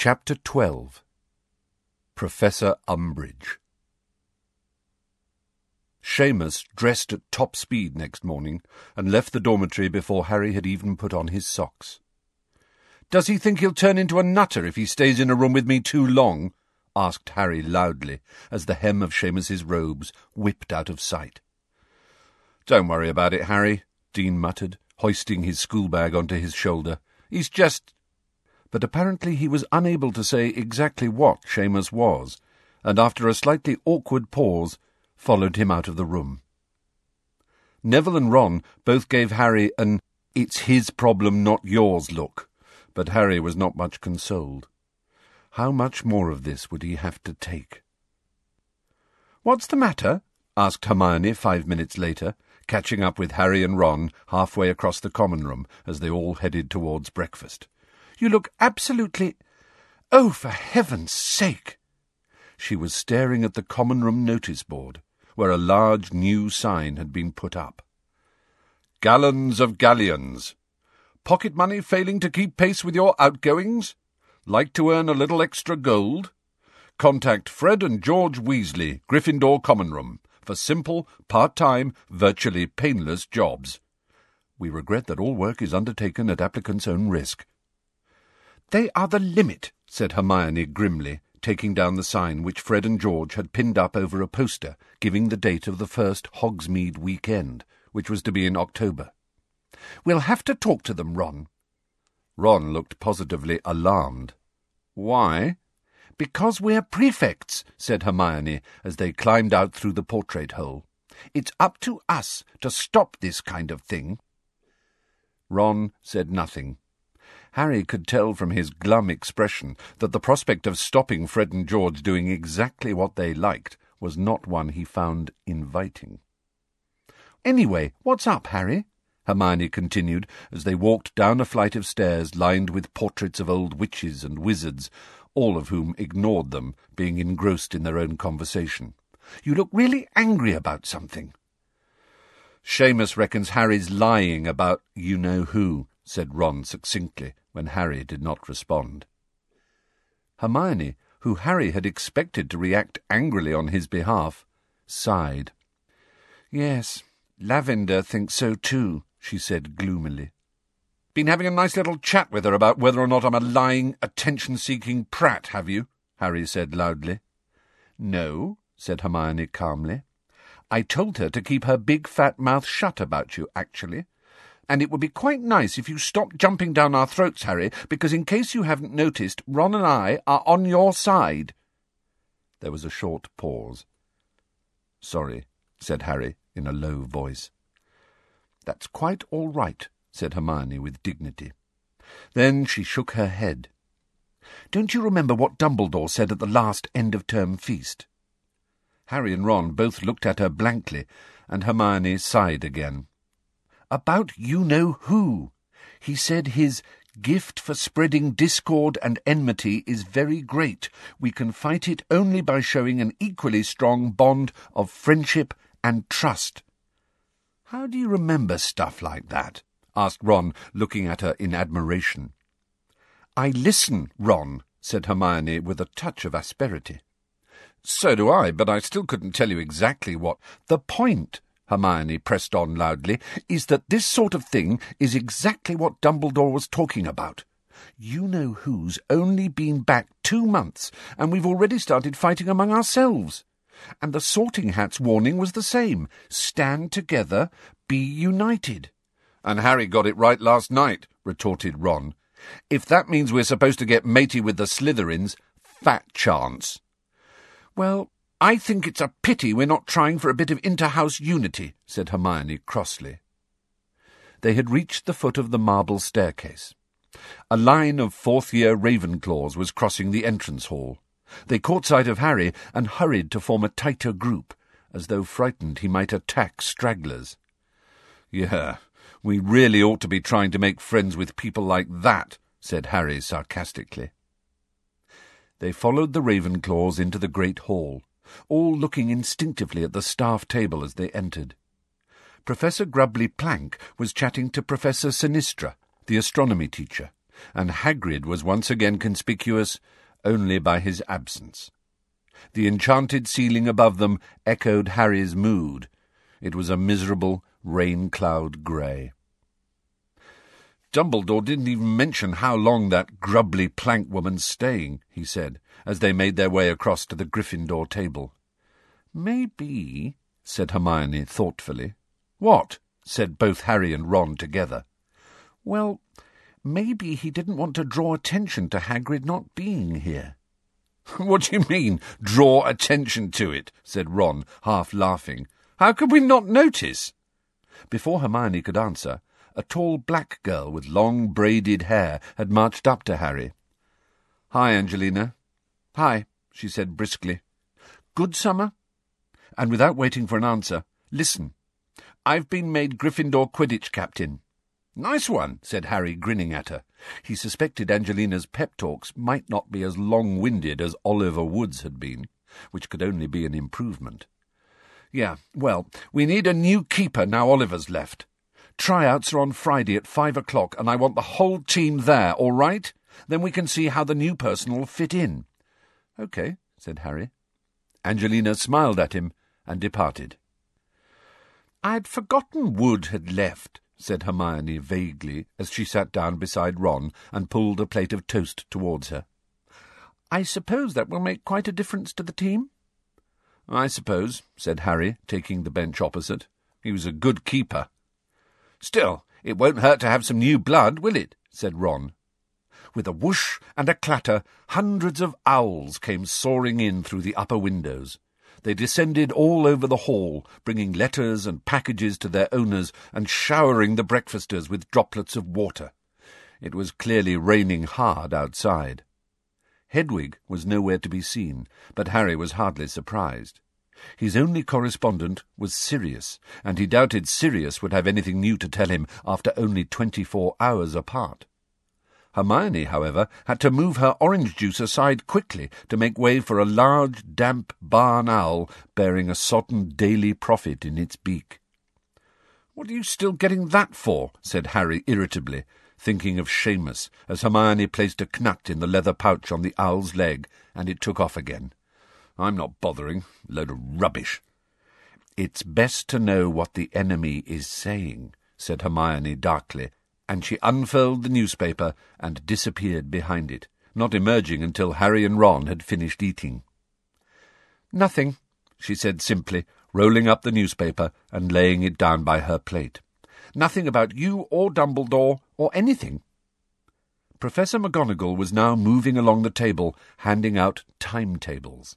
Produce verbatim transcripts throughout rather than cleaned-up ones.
Chapter twelve. Professor Umbridge. Seamus dressed at top speed next morning and left the dormitory before Harry had even put on his socks. "Does he think he'll turn into a nutter if he stays in a room with me too long?" asked Harry loudly, as the hem of Seamus's robes whipped out of sight. "Don't worry about it, Harry," Dean muttered, hoisting his schoolbag onto his shoulder. "He's just—" But apparently he was unable to say exactly what Seamus was, and after a slightly awkward pause, followed him out of the room. Neville and Ron both gave Harry an "it's his problem, not yours" look, but Harry was not much consoled. How much more of this would he have to take? "What's the matter?" asked Hermione five minutes later, catching up with Harry and Ron halfway across the common room as they all headed towards breakfast. "You look absolutely— Oh, for heaven's sake!" She was staring at the common room notice board, where a large new sign had been put up. "Gallons of galleons. Pocket money failing to keep pace with your outgoings? Like to earn a little extra gold? Contact Fred and George Weasley, Gryffindor Common Room, for simple, part-time, virtually painless jobs. We regret that all work is undertaken at applicants' own risk." "They are the limit," said Hermione grimly, taking down the sign which Fred and George had pinned up over a poster giving the date of the first Hogsmeade weekend, which was to be in October. "We'll have to talk to them, Ron." Ron looked positively alarmed. "Why?" "Because we're prefects," said Hermione as they climbed out through the portrait hole. "It's up to us to stop this kind of thing." Ron said nothing. Harry could tell from his glum expression that the prospect of stopping Fred and George doing exactly what they liked was not one he found inviting. "Anyway, what's up, Harry?" Hermione continued as they walked down a flight of stairs lined with portraits of old witches and wizards, all of whom ignored them, being engrossed in their own conversation. "You look really angry about something." "Seamus reckons Harry's lying about you-know-who," said Ron succinctly, when Harry did not respond. Hermione, who Harry had expected to react angrily on his behalf, sighed. "Yes, Lavender thinks so too," she said gloomily. "Been having a nice little chat with her about whether or not I'm a lying, attention-seeking prat, have you?" Harry said loudly. "No," said Hermione calmly. "I told her to keep her big fat mouth shut about you, actually. And it would be quite nice if you stopped jumping down our throats, Harry, because in case you haven't noticed, Ron and I are on your side." There was a short pause. "Sorry," said Harry in a low voice. "That's quite all right," said Hermione with dignity. Then she shook her head. "Don't you remember what Dumbledore said at the last end-of-term feast?" Harry and Ron both looked at her blankly, and Hermione sighed again. "About you-know-who. He said his gift for spreading discord and enmity is very great. We can fight it only by showing an equally strong bond of friendship and trust." "How do you remember stuff like that?" asked Ron, looking at her in admiration. "I listen, Ron," said Hermione with a touch of asperity. "So do I, but I still couldn't tell you exactly what—" "The point," Hermione pressed on loudly, "is that this sort of thing is exactly what Dumbledore was talking about. You-know-who's only been back two months, and we've already started fighting among ourselves. And the Sorting Hat's warning was the same. Stand together, be united." "And Harry got it right last night," retorted Ron. "If that means we're supposed to get matey with the Slytherins, fat chance." "Well, I think it's a pity we're not trying for a bit of inter-house unity," said Hermione crossly. They had reached the foot of the marble staircase. A line of fourth-year Ravenclaws was crossing the entrance hall. They caught sight of Harry and hurried to form a tighter group, as though frightened he might attack stragglers. "Yeah, we really ought to be trying to make friends with people like that," said Harry sarcastically. They followed the Ravenclaws into the great hall, all looking instinctively at the staff table as they entered. Professor Grubbly Plank was chatting to Professor Sinistra, the astronomy teacher, and Hagrid was once again conspicuous only by his absence. The enchanted ceiling above them echoed Harry's mood. It was a miserable rain-cloud grey. "Dumbledore didn't even mention how long that grubbly plank woman's staying," he said, as they made their way across to the Gryffindor table. "Maybe," said Hermione thoughtfully. "What?" said both Harry and Ron together. "Well, maybe he didn't want to draw attention to Hagrid not being here." "What do you mean, draw attention to it?" said Ron, half laughing. "How could we not notice?" Before Hermione could answer, a tall black girl with long braided hair had marched up to Harry. "Hi, Angelina." "Hi," she said briskly. "Good summer?" And without waiting for an answer, "Listen, I've been made Gryffindor Quidditch captain." "Nice one," said Harry, grinning at her. He suspected Angelina's pep talks might not be as long-winded as Oliver Wood's had been, which could only be an improvement. "Yeah, well, we need a new keeper now Oliver's left. Tryouts are on Friday at five o'clock, and I want the whole team there, all right? Then we can see how the new person will fit in." "OK," said Harry. Angelina smiled at him and departed. "I'd forgotten Wood had left," said Hermione vaguely as she sat down beside Ron and pulled a plate of toast towards her. "I suppose that will make quite a difference to the team?" "I suppose," said Harry, taking the bench opposite. "He was a good keeper." "Still, it won't hurt to have some new blood, will it?" said Ron. With a whoosh and a clatter, hundreds of owls came soaring in through the upper windows. They descended all over the hall, bringing letters and packages to their owners and showering the breakfasters with droplets of water. It was clearly raining hard outside. Hedwig was nowhere to be seen, but Harry was hardly surprised. His only correspondent was Sirius, and he doubted Sirius would have anything new to tell him after only twenty-four hours apart. Hermione, however, had to move her orange juice aside quickly to make way for a large, damp barn owl bearing a sodden Daily Prophet in its beak. "What are you still getting that for?" said Harry irritably, thinking of Seamus, as Hermione placed a knut in the leather pouch on the owl's leg, and it took off again. "I'm not bothering. Load of rubbish." "It's best to know what the enemy is saying," said Hermione darkly, and she unfurled the newspaper and disappeared behind it, not emerging until Harry and Ron had finished eating. "Nothing," she said simply, rolling up the newspaper and laying it down by her plate. "Nothing about you or Dumbledore or anything." Professor McGonagall was now moving along the table, handing out timetables.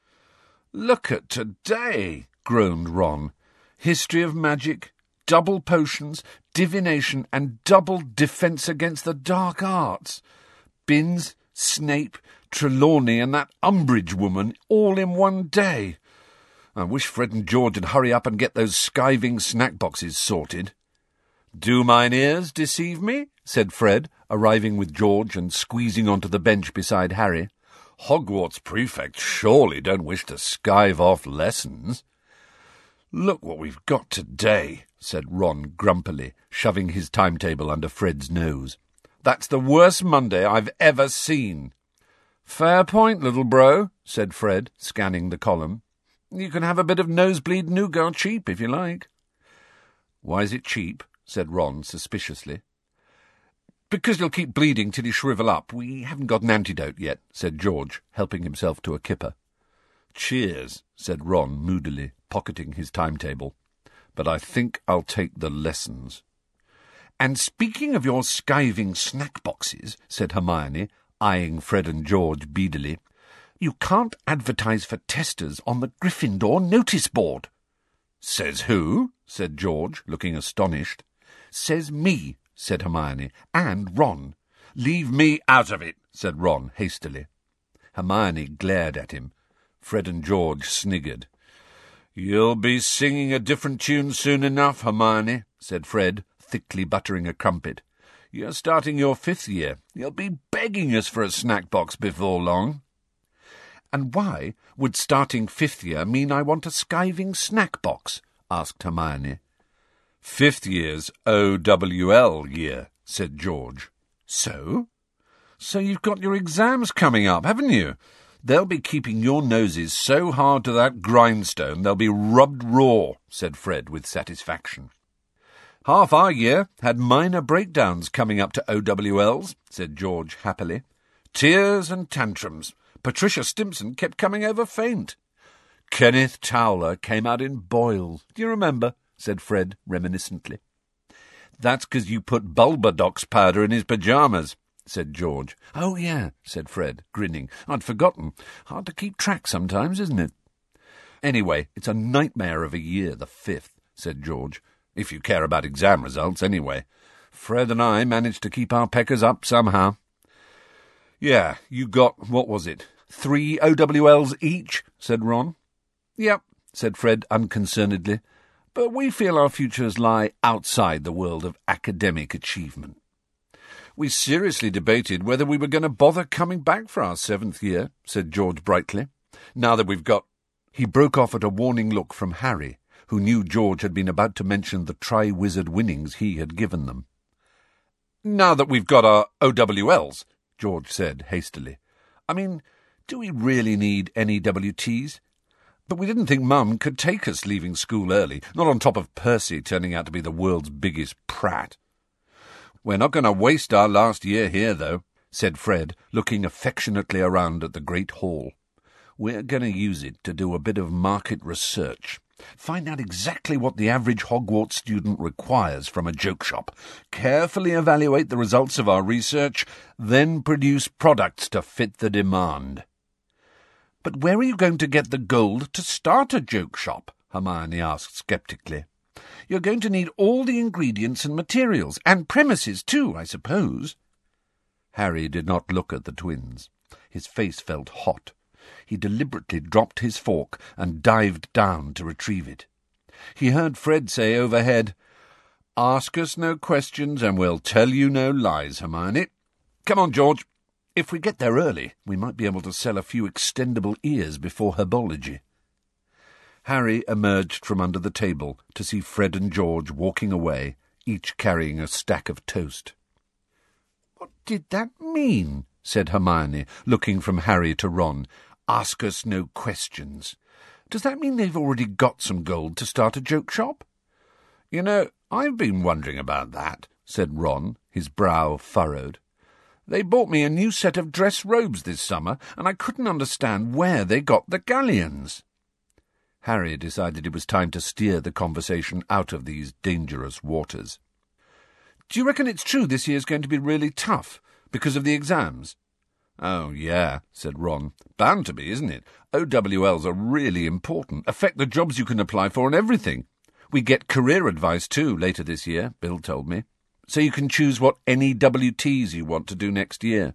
"Look at today," groaned Ron. "History of magic, double potions, divination, and double defence against the dark arts. Binns, Snape, Trelawney, and that Umbridge woman all in one day. I wish Fred and George would hurry up and get those skiving snack boxes sorted." "Do mine ears deceive me?" said Fred, arriving with George and squeezing onto the bench beside Harry. "Hogwarts prefects surely don't wish to skive off lessons." "Look what we've got today," said Ron grumpily, shoving his timetable under Fred's nose. "That's the worst Monday I've ever seen." "Fair point, little bro," said Fred, scanning the column. "You can have a bit of nosebleed nougat cheap if you like." "Why is it cheap?" said Ron suspiciously. "Because you'll keep bleeding till you shrivel up. We haven't got an antidote yet," said George, helping himself to a kipper. "Cheers," said Ron moodily, pocketing his timetable. "But I think I'll take the lessons." "And speaking of your skiving snack boxes," said Hermione, eyeing Fred and George beadily, "you can't advertise for testers on the Gryffindor notice board." "Says who?" said George, looking astonished. "Says me," said Hermione, "and Ron." "Leave me out of it," said Ron hastily. Hermione glared at him. Fred and George sniggered. "You'll be singing a different tune soon enough, Hermione," said Fred, thickly buttering a crumpet. "You're starting your fifth year. You'll be begging us for a snack box before long." "And why would starting fifth year mean I want a skiving snack box?" asked Hermione. "Fifth year's O W L year," said George. "So?" So you've got your exams coming up, haven't you? They'll be keeping your noses so hard to that grindstone they'll be rubbed raw, said Fred with satisfaction. Half our year had minor breakdowns coming up to O W Ls, said George happily. Tears and tantrums. Patricia Stimpson kept coming over faint. Kenneth Towler came out in boils. Do you remember? Said Fred reminiscently. That's because you put Bulbadox powder in his pyjamas, said George. Oh, yeah, said Fred, grinning. I'd forgotten. Hard to keep track sometimes, isn't it? Anyway, it's a nightmare of a year, the fifth, said George. If you care about exam results, anyway. Fred and I managed to keep our peckers up somehow. Yeah, you got, what was it, three O W Ls each, said Ron. Yep, said Fred unconcernedly. But we feel our futures lie outside the world of academic achievement. We seriously debated whether we were going to bother coming back for our seventh year, said George brightly. Now that we've got... He broke off at a warning look from Harry, who knew George had been about to mention the Tri-Wizard winnings he had given them. Now that we've got our O W Ls, George said hastily. I mean, do we really need any W Ts? But we didn't think Mum could take us leaving school early, not on top of Percy turning out to be the world's biggest prat. We're not going to waste our last year here, though, said Fred, looking affectionately around at the great hall. We're going to use it to do a bit of market research. Find out exactly what the average Hogwarts student requires from a joke shop, carefully evaluate the results of our research, then produce products to fit the demand. But where are you going to get the gold to start a joke shop? Hermione asked sceptically. You're going to need all the ingredients and materials, and premises too, I suppose. Harry did not look at the twins. His face felt hot. He deliberately dropped his fork and dived down to retrieve it. He heard Fred say overhead, Ask us no questions and we'll tell you no lies, Hermione. Come on, George. If we get there early, we might be able to sell a few extendable ears before herbology. Harry emerged from under the table to see Fred and George walking away, each carrying a stack of toast. What did that mean? Said Hermione, looking from Harry to Ron. Ask us no questions. Does that mean they've already got some gold to start a joke shop? You know, I've been wondering about that, said Ron, his brow furrowed. They bought me a new set of dress robes this summer, and I couldn't understand where they got the galleons. Harry decided it was time to steer the conversation out of these dangerous waters. Do you reckon it's true this year's going to be really tough, because of the exams? Oh, yeah, said Ron. Bound to be, isn't it? O W Ls are really important, affect the jobs you can apply for and everything. We get career advice, too, later this year, Bill told me. So you can choose what any W Ts you want to do next year.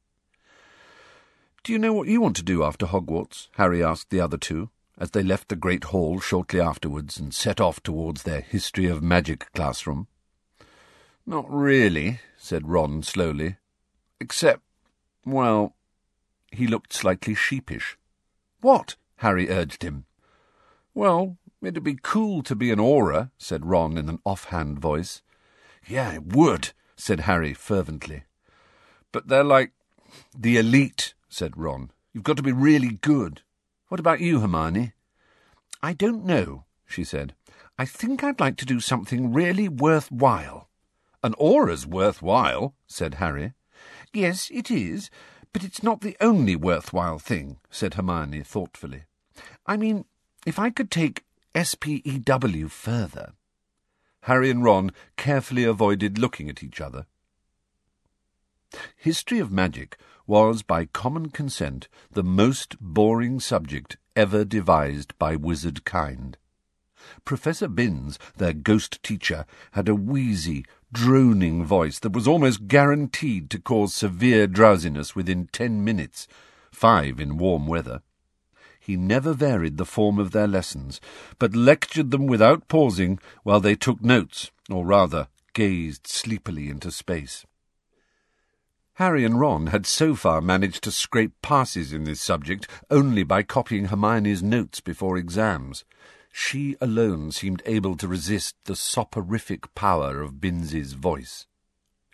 Do you know what you want to do after Hogwarts? Harry asked the other two, as they left the great hall shortly afterwards and set off towards their History of Magic classroom. Not really, said Ron slowly. Except, well, he looked slightly sheepish. What? Harry urged him. Well, it'd be cool to be an Auror, said Ron in an offhand voice. Yeah, it would, said Harry fervently. But they're like the elite, said Ron. You've got to be really good. What about you, Hermione? I don't know, she said. I think I'd like to do something really worthwhile. An Auror's worthwhile, said Harry. Yes, it is, but it's not the only worthwhile thing, said Hermione thoughtfully. I mean, if I could take S P E W further. Harry and Ron carefully avoided looking at each other. History of Magic was, by common consent, the most boring subject ever devised by wizard kind. Professor Binns, their ghost teacher, had a wheezy, droning voice that was almost guaranteed to cause severe drowsiness within ten minutes, five in warm weather. He never varied the form of their lessons, but lectured them without pausing while they took notes, or rather, gazed sleepily into space. Harry and Ron had so far managed to scrape passes in this subject only by copying Hermione's notes before exams. She alone seemed able to resist the soporific power of Binns's voice.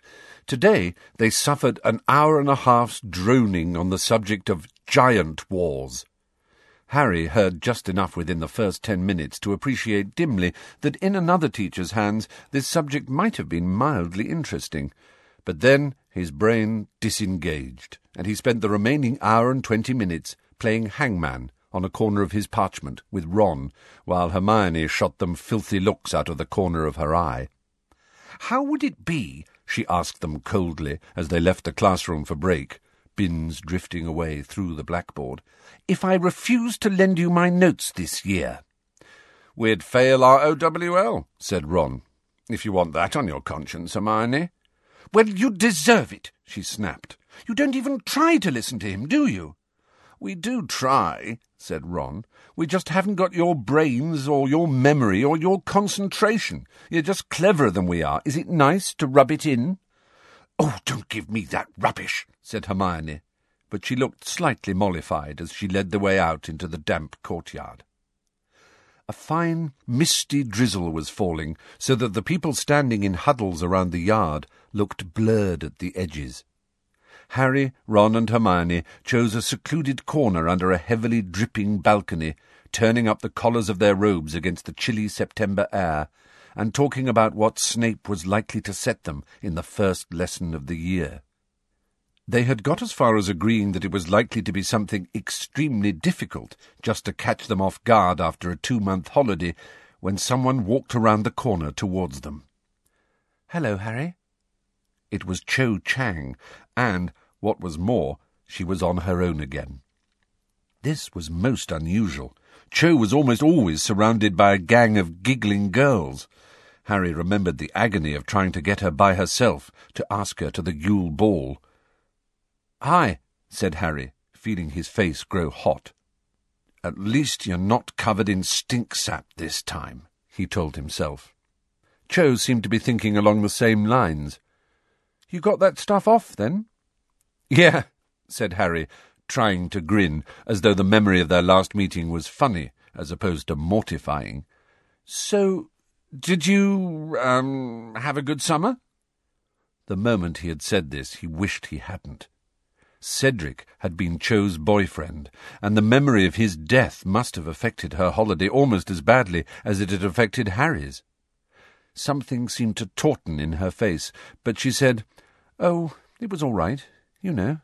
Today they suffered an hour and a half's droning on the subject of giant wars. Harry heard just enough within the first ten minutes to appreciate dimly that in another teacher's hands this subject might have been mildly interesting. But then his brain disengaged, and he spent the remaining hour and twenty minutes playing hangman on a corner of his parchment with Ron, while Hermione shot them filthy looks out of the corner of her eye. "How would it be," she asked them coldly as they left the classroom for break, bins drifting away through the blackboard, "if I refused to lend you my notes this year?" "We'd fail our O W L, said Ron. "If you want that on your conscience, Hermione." "Well, you deserve it," she snapped. "You don't even try to listen to him, do you?" "We do try," said Ron. "We just haven't got your brains or your memory or your concentration. You're just cleverer than we are. Is it nice to rub it in?" "Oh, don't give me that rubbish," said Hermione, but she looked slightly mollified as she led the way out into the damp courtyard. A fine, misty drizzle was falling, so that the people standing in huddles around the yard looked blurred at the edges. Harry, Ron and Hermione chose a secluded corner under a heavily dripping balcony, turning up the collars of their robes against the chilly September air, and talking about what Snape was likely to set them in the first lesson of the year. They had got as far as agreeing that it was likely to be something extremely difficult just to catch them off guard after a two-month holiday, when someone walked around the corner towards them. "Hello, Harry." It was Cho Chang, and, what was more, she was on her own again. This was most unusual. Cho was almost always surrounded by a gang of giggling girls. Harry remembered the agony of trying to get her by herself to ask her to the Yule Ball. "Hi," said Harry, feeling his face grow hot. "At least you're not covered in stink-sap this time," he told himself. Cho seemed to be thinking along the same lines. "You got that stuff off, then?" "Yeah," said Harry, trying to grin, as though the memory of their last meeting was funny, as opposed to mortifying. "So, did you, um, have a good summer?" The moment he had said this, he wished he hadn't. Cedric had been Cho's boyfriend, and the memory of his death must have affected her holiday almost as badly as it had affected Harry's. Something seemed to tauten in her face, but she said, "Oh, it was all right, you know."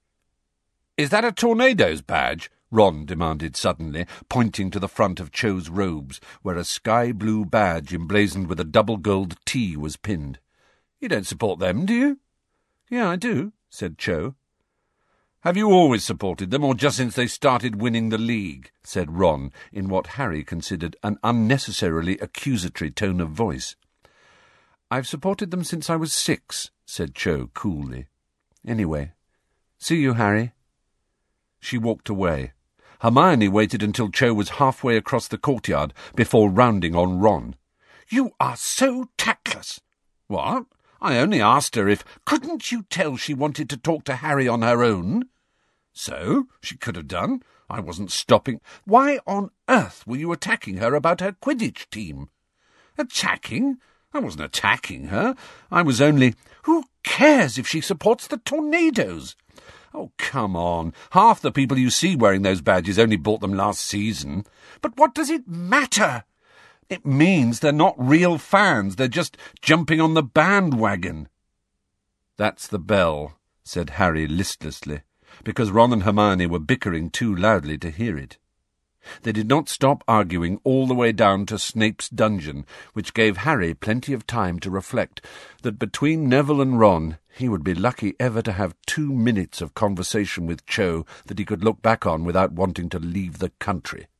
"Is that a Tornadoes badge?" Ron demanded suddenly, pointing to the front of Cho's robes, where a sky-blue badge emblazoned with a double gold T was pinned. "You don't support them, do you?" "Yeah, I do," said Cho. "Have you always supported them, or just since they started winning the league?" said Ron, in what Harry considered an unnecessarily accusatory tone of voice. "I've supported them since I was six," said Cho coolly. "Anyway, see you, Harry." She walked away. Hermione waited until Cho was halfway across the courtyard before rounding on Ron. "You are so tactless." "What? I only asked her if—" "Couldn't you tell she wanted to talk to Harry on her own?" "So? She could have done. I wasn't stopping." "Why on earth were you attacking her about her Quidditch team?" "Attacking? I wasn't attacking her. I was only—" "Who cares if she supports the Tornadoes?" "Oh, come on. Half the people you see wearing those badges only bought them last season." "But what does it matter?" "It means they're not real fans. They're just jumping on the bandwagon." "That's the bell," said Harry listlessly, because Ron and Hermione were bickering too loudly to hear it. They did not stop arguing all the way down to Snape's dungeon, which gave Harry plenty of time to reflect that between Neville and Ron he would be lucky ever to have two minutes of conversation with Cho that he could look back on without wanting to leave the country.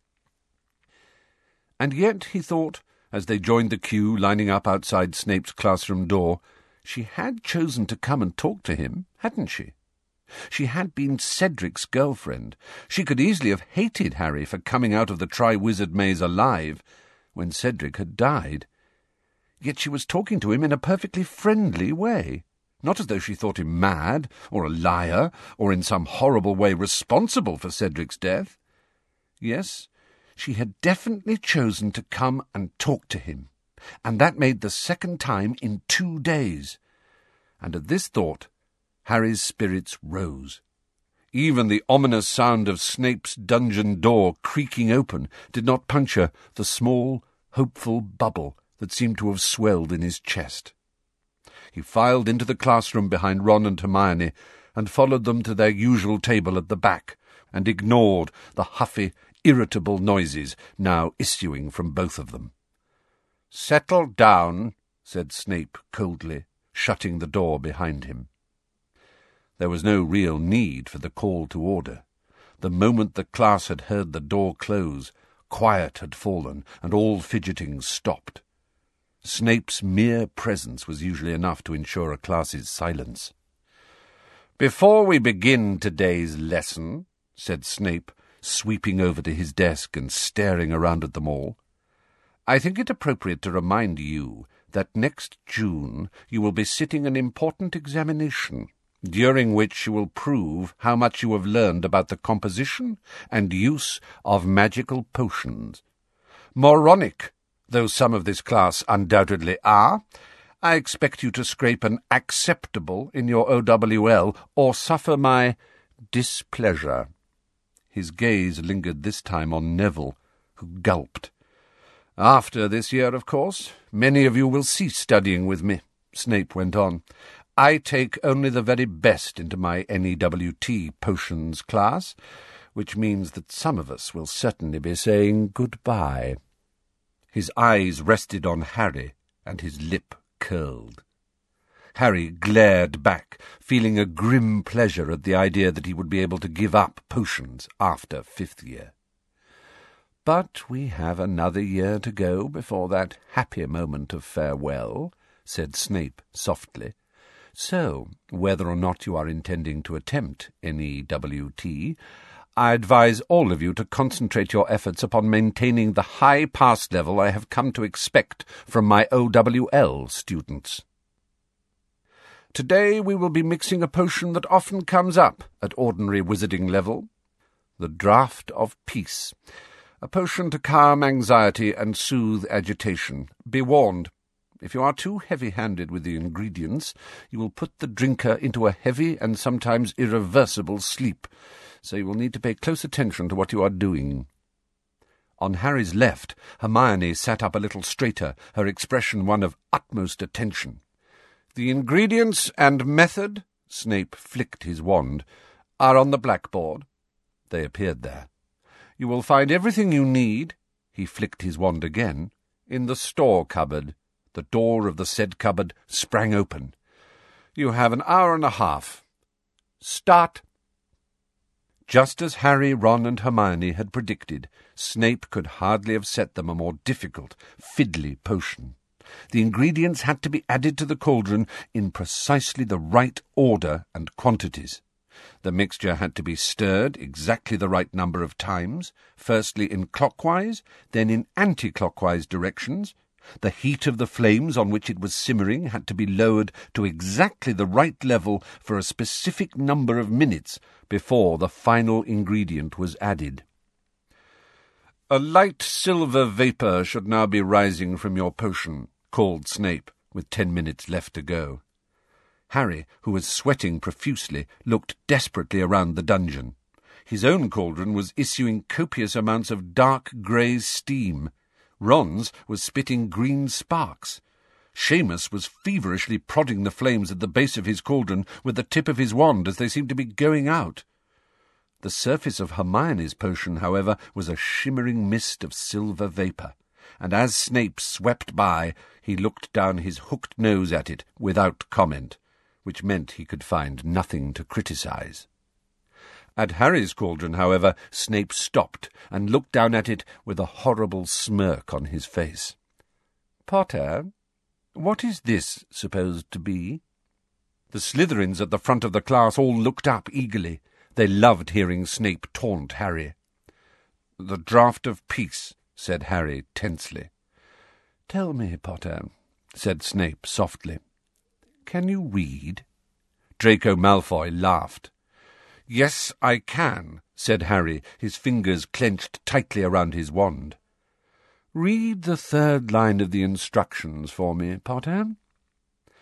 And yet, he thought, as they joined the queue lining up outside Snape's classroom door, she had chosen to come and talk to him, hadn't she? She had been Cedric's girlfriend. She could easily have hated Harry for coming out of the Triwizard Maze alive when Cedric had died. Yet she was talking to him in a perfectly friendly way, not as though she thought him mad, or a liar, or in some horrible way responsible for Cedric's death. Yes, she had definitely chosen to come and talk to him, and that made the second time in two days. and at this thought Harry's spirits rose. Even the ominous sound of Snape's dungeon door creaking open did not puncture the small, hopeful bubble that seemed to have swelled in his chest. He filed into the classroom behind Ron and Hermione and followed them to their usual table at the back, and ignored the huffy, irritable noises now issuing from both of them. "Settle down," said Snape coldly, shutting the door behind him. There was no real need for the call to order. The moment the class had heard the door close, quiet had fallen, and all fidgeting stopped. Snape's mere presence was usually enough to ensure a class's silence. "Before we begin today's lesson," said Snape, sweeping over to his desk and staring around at them all, "I think it appropriate to remind you that next June you will be sitting an important examination, during which you will prove how much you have learned about the composition and use of magical potions. Moronic though some of this class undoubtedly are, I expect you to scrape an acceptable in your O W L or suffer my displeasure." His gaze lingered this time on Neville, who gulped. "After this year, of course, many of you will cease studying with me," Snape went on. "I take only the very best into my N E W T potions class, which means that some of us will certainly be saying goodbye." His eyes rested on Harry, and his lip curled. Harry glared back, feeling a grim pleasure at the idea that he would be able to give up potions after fifth year. "But we have another year to go before that happy moment of farewell," said Snape softly. "So, whether or not you are intending to attempt N E W T, I advise all of you to concentrate your efforts upon maintaining the high pass level I have come to expect from my O W L students. Today we will be mixing a potion that often comes up at ordinary wizarding level, the Draught of Peace, a potion to calm anxiety and soothe agitation. Be warned, if you are too heavy-handed with the ingredients, you will put the drinker into a heavy and sometimes irreversible sleep, so you will need to pay close attention to what you are doing." On Harry's left, Hermione sat up a little straighter, her expression one of utmost attention. "The ingredients and method," Snape flicked his wand, "are on the blackboard." They appeared there. "You will find everything you need," he flicked his wand again, "in the store cupboard." The door of the said cupboard sprang open. "You have an hour and a half. Start." Just as Harry, Ron, and Hermione had predicted, Snape could hardly have set them a more difficult, fiddly potion. The ingredients had to be added to the cauldron in precisely the right order and quantities. The mixture had to be stirred exactly the right number of times, firstly in clockwise, then in anti-clockwise directions. The heat of the flames on which it was simmering had to be lowered to exactly the right level for a specific number of minutes before the final ingredient was added. "A light silver vapour should now be rising from your potion," called Snape, with ten minutes left to go. Harry, who was sweating profusely, looked desperately around the dungeon. His own cauldron was issuing copious amounts of dark grey steam. Ron's was spitting green sparks. Seamus was feverishly prodding the flames at the base of his cauldron with the tip of his wand as they seemed to be going out. The surface of Hermione's potion, however, was a shimmering mist of silver vapour, and as Snape swept by, he looked down his hooked nose at it without comment, which meant he could find nothing to criticise. At Harry's cauldron, however, Snape stopped and looked down at it with a horrible smirk on his face. "Potter, what is this supposed to be?" The Slytherins at the front of the class all looked up eagerly. They loved hearing Snape taunt Harry. "The Draught of Peace," said Harry tensely. "Tell me, Potter," said Snape softly. "Can you read?" Draco Malfoy laughed. "Yes, I can," said Harry, his fingers clenched tightly around his wand. "Read the third line of the instructions for me, Potter."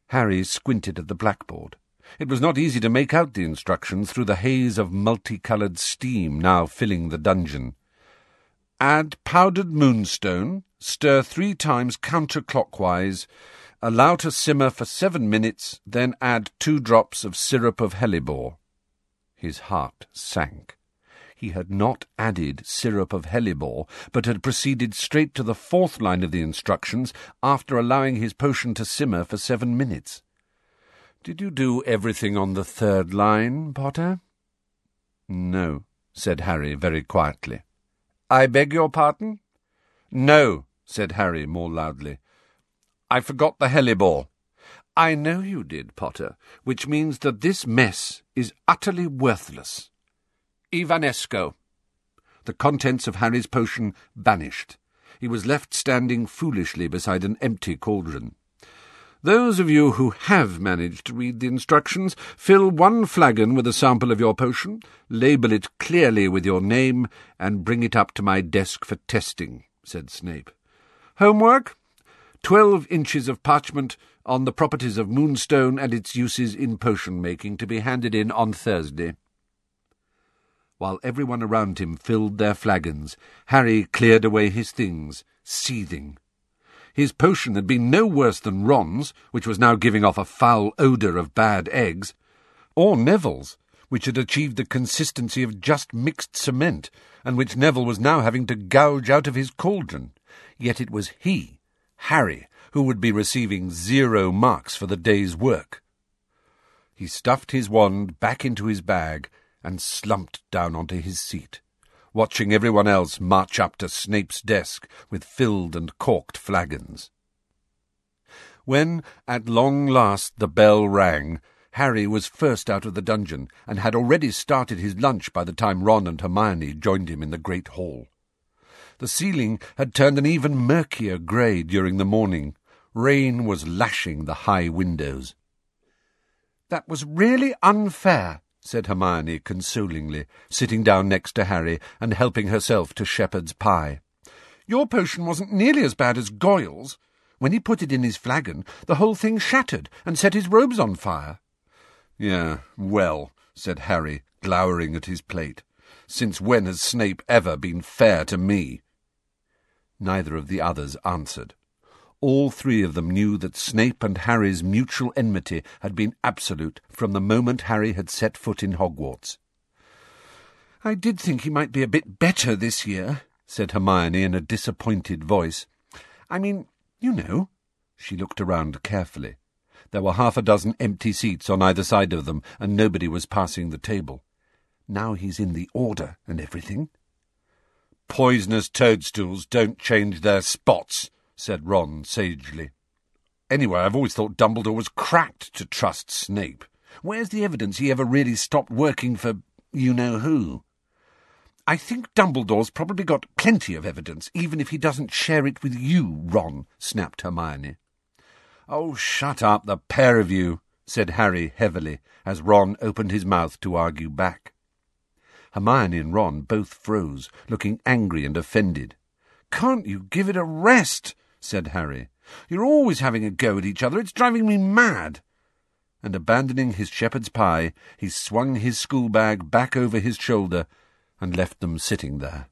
Harry squinted at the blackboard. It was not easy to make out the instructions through the haze of multicoloured steam now filling the dungeon. Add powdered moonstone, stir three times counterclockwise, allow to simmer for seven minutes, then add two drops of syrup of hellebore. His heart sank. He had not added syrup of hellebore, but had proceeded straight to the fourth line of the instructions after allowing his potion to simmer for seven minutes. "Did you do everything on the third line, Potter?" "No," said Harry very quietly. "I beg your pardon?" "No," said Harry more loudly. "I forgot the hellebore." "I know you did, Potter, which means that this mess is utterly worthless. Ivanesco." The contents of Harry's potion vanished. He was left standing foolishly beside an empty cauldron. "Those of you who have managed to read the instructions, fill one flagon with a sample of your potion, label it clearly with your name, and bring it up to my desk for testing," said Snape. "Homework? Twelve inches of parchment on the properties of moonstone and its uses in potion-making, to be handed in on Thursday." While everyone around him filled their flagons, Harry cleared away his things, seething. His potion had been no worse than Ron's, which was now giving off a foul odour of bad eggs, or Neville's, which had achieved the consistency of just mixed cement, and which Neville was now having to gouge out of his cauldron. Yet it was he, Harry, who would be receiving zero marks for the day's work. He stuffed his wand back into his bag and slumped down onto his seat, watching everyone else march up to Snape's desk with filled and corked flagons. When, at long last, the bell rang, Harry was first out of the dungeon, and had already started his lunch by the time Ron and Hermione joined him in the great hall. The ceiling had turned an even murkier grey during the morning. Rain was lashing the high windows. "That was really unfair," said Hermione consolingly, sitting down next to Harry and helping herself to shepherd's pie. "Your potion wasn't nearly as bad as Goyle's. When he put it in his flagon, the whole thing shattered and set his robes on fire." "Yeah, well," said Harry, glowering at his plate. "Since when has Snape ever been fair to me?" Neither of the others answered. All three of them knew that Snape and Harry's mutual enmity had been absolute from the moment Harry had set foot in Hogwarts. "I did think he might be a bit better this year," said Hermione in a disappointed voice. "I mean, you know." She looked around carefully. There were half a dozen empty seats on either side of them, and nobody was passing the table. "Now he's in the Order and everything." "Poisonous toadstools don't change their spots," said Ron sagely. "Anyway, I've always thought Dumbledore was cracked to trust Snape. Where's the evidence he ever really stopped working for you-know-who?" "I think Dumbledore's probably got plenty of evidence, even if he doesn't share it with you, Ron," snapped Hermione. "Oh, shut up, the pair of you," said Harry heavily, as Ron opened his mouth to argue back. Hermione and Ron both froze, looking angry and offended. "Can't you give it a rest?" said Harry. "You're always having a go at each other. It's driving me mad." And abandoning his shepherd's pie, he swung his school-bag back over his shoulder and left them sitting there.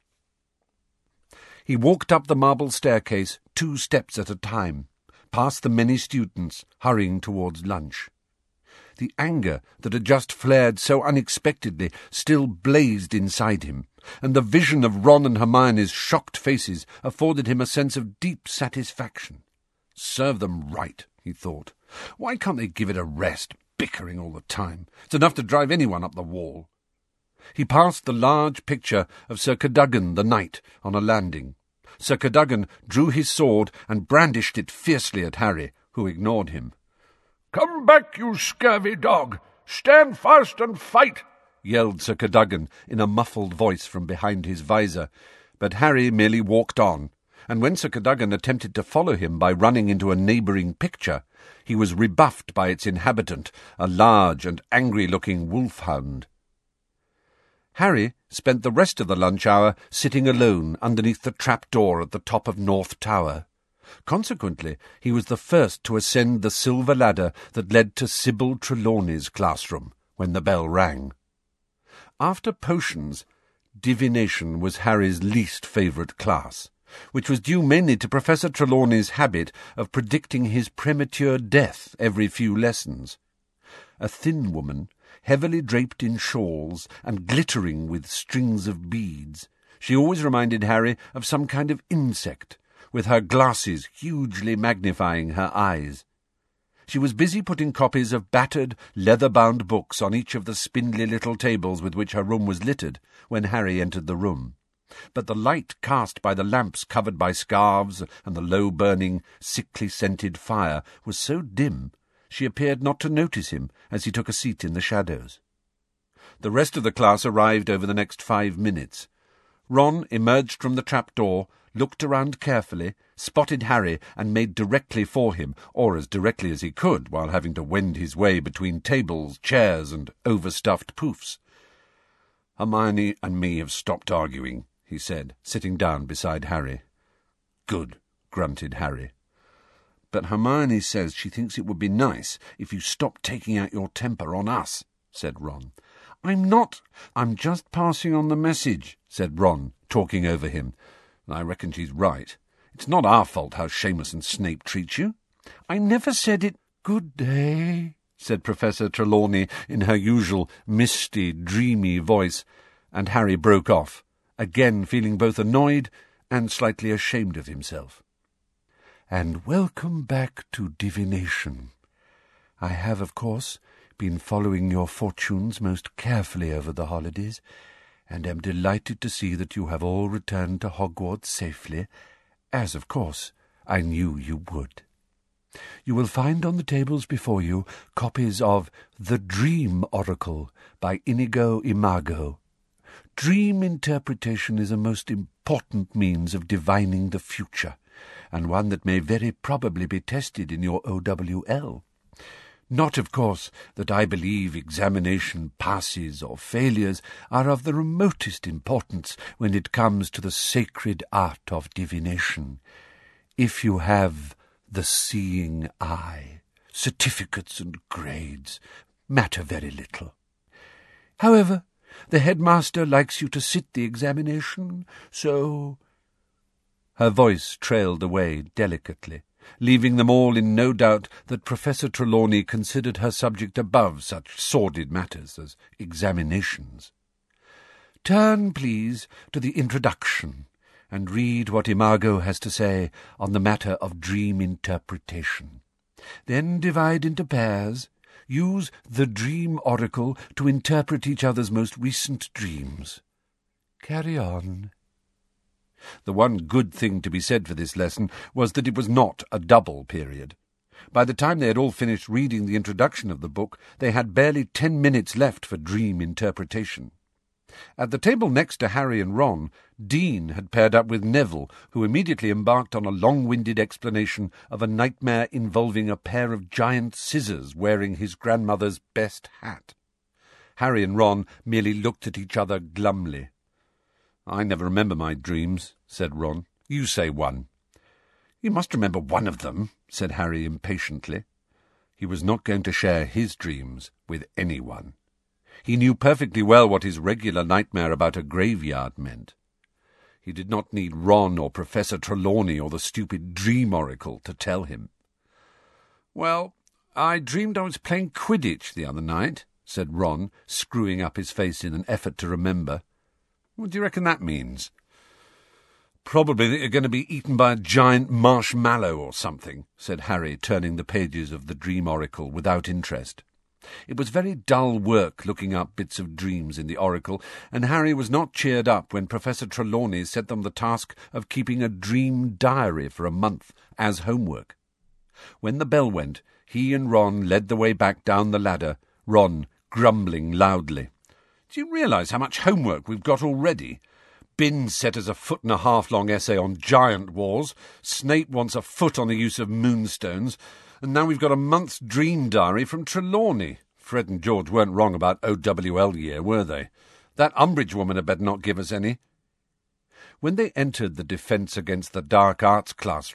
He walked up the marble staircase two steps at a time, past the many students hurrying towards lunch. The anger that had just flared so unexpectedly still blazed inside him, and the vision of Ron and Hermione's shocked faces afforded him a sense of deep satisfaction. "Serve them right," he thought. "Why can't they give it a rest, bickering all the time? It's enough to drive anyone up the wall." He passed the large picture of Sir Cadogan the Knight on a landing. Sir Cadogan drew his sword and brandished it fiercely at Harry, who ignored him. "Come back, you scurvy dog! Stand fast and fight!" yelled Sir Cadogan in a muffled voice from behind his visor, but Harry merely walked on, and when Sir Cadogan attempted to follow him by running into a neighbouring picture, he was rebuffed by its inhabitant, a large and angry-looking wolfhound. Harry spent the rest of the lunch hour sitting alone underneath the trap-door at the top of North Tower. Consequently, he was the first to ascend the silver ladder that led to Sybil Trelawney's classroom when the bell rang. After potions, divination was Harry's least favourite class, which was due mainly to Professor Trelawney's habit of predicting his premature death every few lessons. A thin woman, heavily draped in shawls and glittering with strings of beads, she always reminded Harry of some kind of insect, with her glasses hugely magnifying her eyes. She was busy putting copies of battered, leather-bound books on each of the spindly little tables with which her room was littered when Harry entered the room. But the light cast by the lamps covered by scarves and the low-burning, sickly-scented fire was so dim she appeared not to notice him as he took a seat in the shadows. The rest of the class arrived over the next five minutes. Ron emerged from the trapdoor, looked around carefully, spotted Harry, and made directly for him, or as directly as he could, while having to wend his way between tables, chairs, and overstuffed poufs. "Hermione and me have stopped arguing," he said, sitting down beside Harry. "Good," grunted Harry. "But Hermione says she thinks it would be nice if you stopped taking out your temper on us," said Ron. "I'm not. I'm just passing on the message," said Ron, talking over him. "I reckon she's right. It's not our fault how Seamus and Snape treat you." "I never said it." "Good day," said Professor Trelawney in her usual misty, dreamy voice, and Harry broke off, again feeling both annoyed and slightly ashamed of himself. "And welcome back to divination. I have, of course, been following your fortunes most carefully over the holidays, and am delighted to see that you have all returned to Hogwarts safely, as, of course, I knew you would. You will find on the tables before you copies of The Dream Oracle by Inigo Imago. Dream interpretation is a most important means of divining the future, and one that may very probably be tested in your O W L. Not, of course, that I believe examination passes or failures are of the remotest importance when it comes to the sacred art of divination. If you have the seeing eye, certificates and grades matter very little. However, the headmaster likes you to sit the examination, so—" Her voice trailed away delicately, leaving them all in no doubt that Professor Trelawney considered her subject above such sordid matters as examinations. "Turn, please, to the introduction, and read what Imago has to say on the matter of dream interpretation. Then divide into pairs. Use the Dream Oracle to interpret each other's most recent dreams. Carry on." The one good thing to be said for this lesson was that it was not a double period. By the time they had all finished reading the introduction of the book, they had barely ten minutes left for dream interpretation. At the table next to Harry and Ron, Dean had paired up with Neville, who immediately embarked on a long-winded explanation of a nightmare involving a pair of giant scissors wearing his grandmother's best hat. Harry and Ron merely looked at each other glumly. "I never remember my dreams," said Ron. "You say one." "You must remember one of them," said Harry impatiently. He was not going to share his dreams with anyone. He knew perfectly well what his regular nightmare about a graveyard meant. He did not need Ron or Professor Trelawney or the stupid Dream Oracle to tell him. "Well, I dreamed I was playing Quidditch the other night," said Ron, screwing up his face in an effort to remember. "What do you reckon that means?" "Probably that you're going to be eaten by a giant marshmallow or something," said Harry, turning the pages of the Dream Oracle without interest. It was very dull work looking up bits of dreams in the Oracle, and Harry was not cheered up when Professor Trelawney set them the task of keeping a dream diary for a month as homework. When the bell went, he and Ron led the way back down the ladder, Ron grumbling loudly. "Do you realise how much homework we've got already? Bin set us a foot-and-a-half-long essay on giant wars, Snape wants a foot on the use of moonstones, and now we've got a month's dream diary from Trelawney. Fred and George weren't wrong about O W L year, were they? That Umbridge woman had better not give us any." When they entered the Defence Against the Dark Arts classroom,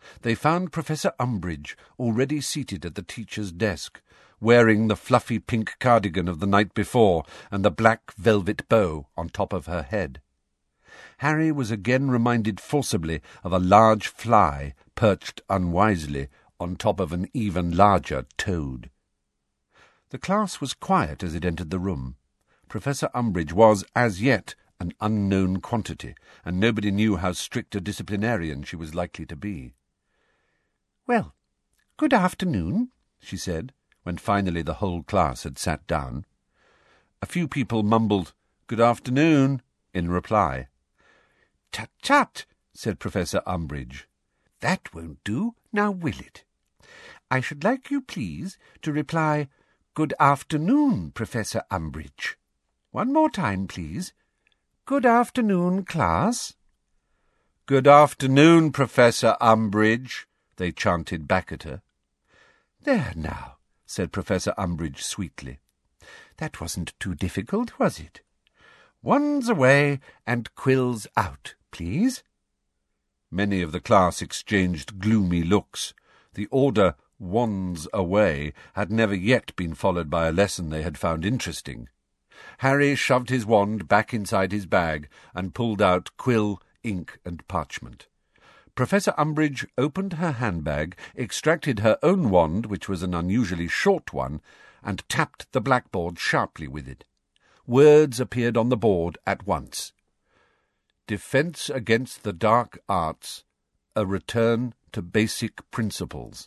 They found Professor Umbridge already seated at the teacher's desk, wearing the fluffy pink cardigan of the night before and the black velvet bow on top of her head. Harry was again reminded forcibly of a large fly perched unwisely on top of an even larger toad. The class was quiet as it entered the room. Professor Umbridge was, as yet, an unknown quantity, and nobody knew how strict a disciplinarian she was likely to be. "Well, good afternoon," she said, when finally the whole class had sat down. A few people mumbled, "Good afternoon," in reply. "Tut, tut," said Professor Umbridge. "That won't do, now will it? I should like you, please, to reply, 'Good afternoon, Professor Umbridge.' One more time, please. Good afternoon, class." "Good afternoon, Professor Umbridge," they chanted back at her. "There now," said Professor Umbridge sweetly. "That wasn't too difficult, was it? Wands away and quills out, please." Many of the class exchanged gloomy looks. The order, "wands away," had never yet been followed by a lesson they had found interesting. Harry shoved his wand back inside his bag and pulled out quill, ink, and parchment. Professor Umbridge opened her handbag, extracted her own wand, which was an unusually short one, and tapped the blackboard sharply with it. Words appeared on the board at once. "Defence against the dark arts, a return to basic principles."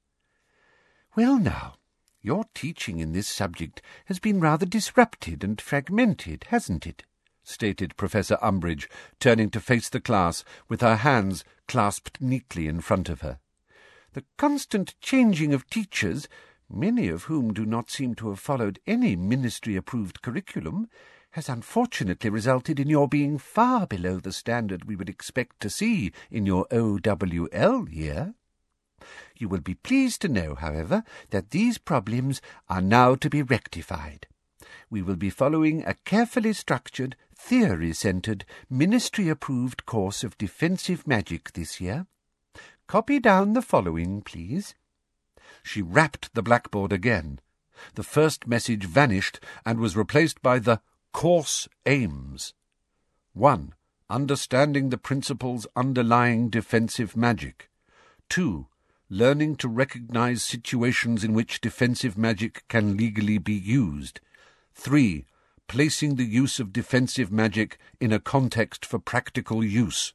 "Well now, your teaching in this subject has been rather disrupted and fragmented, hasn't it?" stated Professor Umbridge, turning to face the class with her hands clasped neatly in front of her. "The constant changing of teachers, many of whom do not seem to have followed any ministry-approved curriculum, has unfortunately resulted in your being far below the standard we would expect to see in your O W L year. You will be pleased to know, however, that these problems are now to be rectified. We will be following a carefully structured, theory-centred, ministry-approved course of defensive magic this year. Copy down the following, please." She rapped the blackboard again. The first message vanished and was replaced by the course aims. one. Understanding the principles underlying defensive magic. two. Learning to recognize situations in which defensive magic can legally be used. three. Placing the use of defensive magic in a context for practical use.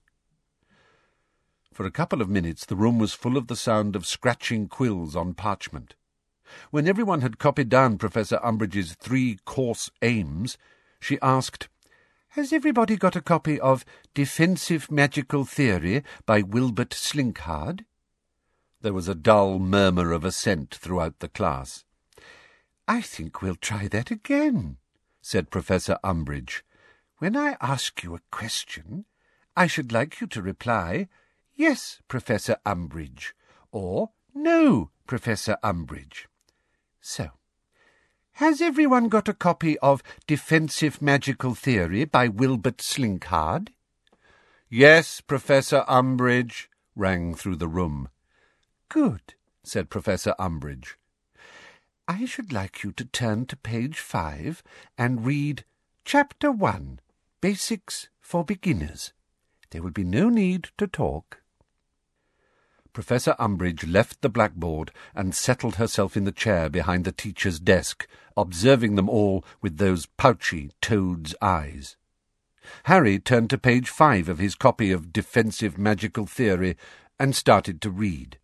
For a couple of minutes the room was full of the sound of scratching quills on parchment. When everyone had copied down Professor Umbridge's three course aims, she asked, "Has everybody got a copy of Defensive Magical Theory by Wilbert Slinkhard?" There was a dull murmur of assent throughout the class. "I think we'll try that again," said Professor Umbridge. "When I ask you a question, I should like you to reply, 'Yes, Professor Umbridge,' or 'No, Professor Umbridge.' So, has everyone got a copy of Defensive Magical Theory by Wilbert Slinkhard?" "Yes, Professor Umbridge," rang through the room. "Good," said Professor Umbridge. "I should like you to turn to page five and read Chapter One, Basics for Beginners. There will be no need to talk." Professor Umbridge left the blackboard and settled herself in the chair behind the teacher's desk, observing them all with those pouchy toad's eyes. Harry turned to page five of his copy of Defensive Magical Theory and started to read.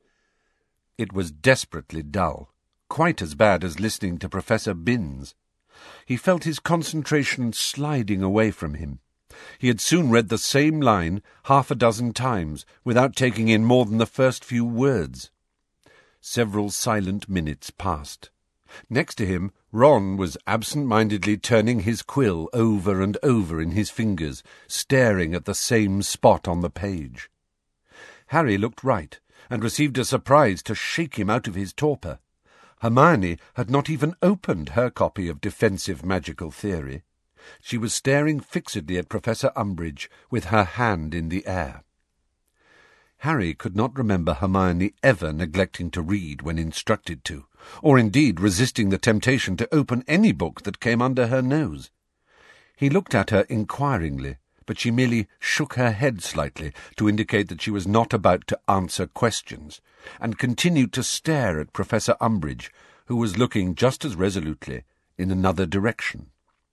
It was desperately dull, quite as bad as listening to Professor Binns. He felt his concentration sliding away from him. He had soon read the same line half a dozen times without taking in more than the first few words. Several silent minutes passed. Next to him, Ron was absent-mindedly turning his quill over and over in his fingers, staring at the same spot on the page. Harry looked right and received a surprise to shake him out of his torpor. Hermione had not even opened her copy of Defensive Magical Theory. She was staring fixedly at Professor Umbridge with her hand in the air. Harry could not remember Hermione ever neglecting to read when instructed to, or indeed resisting the temptation to open any book that came under her nose. He looked at her inquiringly, but she merely shook her head slightly to indicate that she was not about to answer questions, and continued to stare at Professor Umbridge, who was looking just as resolutely in another direction.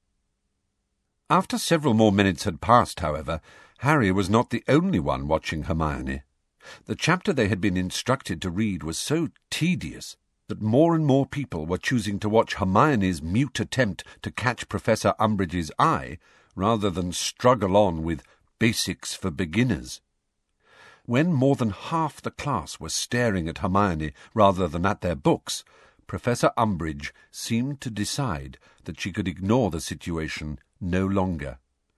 After several more minutes had passed, however, Harry was not the only one watching Hermione. The chapter they had been instructed to read was so tedious that more and more people were choosing to watch Hermione's mute attempt to catch Professor Umbridge's eye rather than struggle on with Basics for Beginners. When more than half the class was staring at Hermione rather than at their books, Professor Umbridge seemed to decide that she could ignore the situation no longer.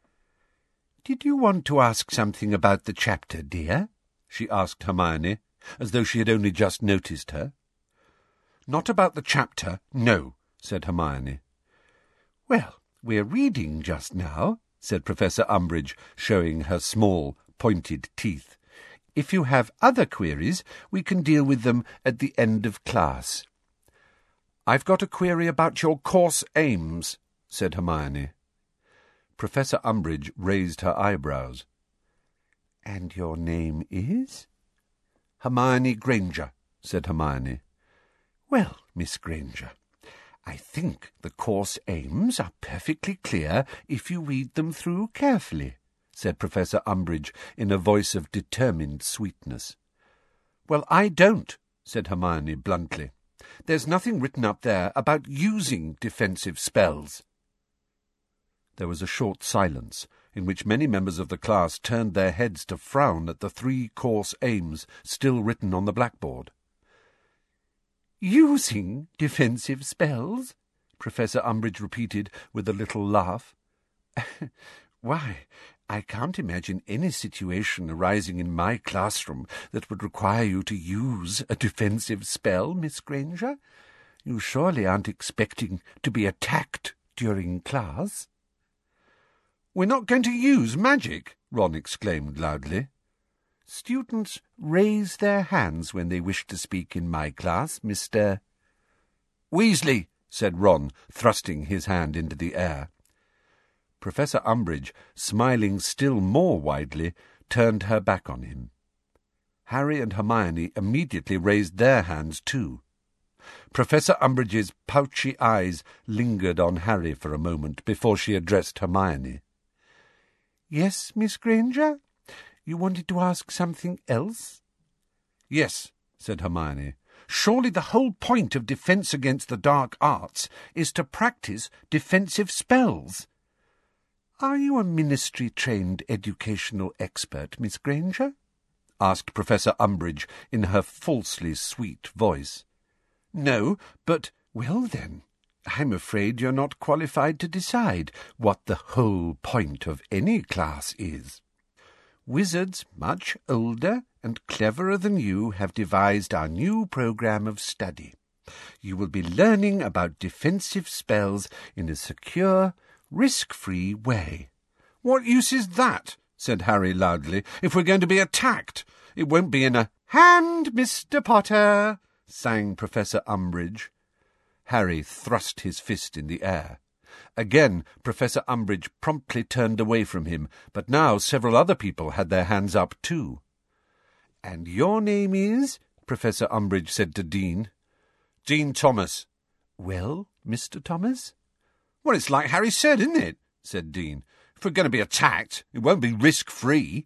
"Did you want to ask something about the chapter, dear?" she asked Hermione, as though she had only just noticed her. "Not about the chapter, no," said Hermione. "Well, we're reading just now," said Professor Umbridge, showing her small, pointed teeth. "If you have other queries, we can deal with them at the end of class." "I've got a query about your course aims," said Hermione. Professor Umbridge raised her eyebrows. "And your name is?" "Hermione Granger," said Hermione. "Well, Miss Granger, I think the course aims are perfectly clear if you read them through carefully," said Professor Umbridge in a voice of determined sweetness. "Well, I don't," said Hermione bluntly. "There's nothing written up there about using defensive spells." There was a short silence, in which many members of the class turned their heads to frown at the three course aims still written on the blackboard. "Using defensive spells?" Professor Umbridge repeated with a little laugh. "Why, I can't imagine any situation arising in my classroom that would require you to use a defensive spell, Miss Granger. You surely aren't expecting to be attacked during class?" "We're not going to use magic," Ron exclaimed loudly. "Students raise their hands when they wish to speak in my class, Mister "Weasley," said Ron, thrusting his hand into the air. Professor Umbridge, smiling still more widely, turned her back on him. Harry and Hermione immediately raised their hands too. Professor Umbridge's pouchy eyes lingered on Harry for a moment before she addressed Hermione. "Yes, Miss Granger? You wanted to ask something else?" "Yes," said Hermione. "Surely the whole point of defence against the dark arts is to practice defensive spells." "Are you a ministry-trained educational expert, Miss Granger?" asked Professor Umbridge in her falsely sweet voice. "No, but—" "Well, then, I'm afraid you're not qualified to decide what the whole point of any class is. Wizards much older and cleverer than you have devised our new program of study. You will be learning about defensive spells in a secure, risk-free way." "What use is that?" said Harry loudly. "If we're going to be attacked, it won't be in a—" "Hand, Mister Potter!" sang Professor Umbridge. Harry thrust his fist in the air. Again Professor Umbridge promptly turned away from him, but now several other people had their hands up too. "And your name is?" Professor Umbridge said to Dean. "Dean Thomas." "Well, Mister Thomas?" "Well, it's like Harry said, isn't it?" said Dean. "If we're going to be attacked, it won't be risk-free."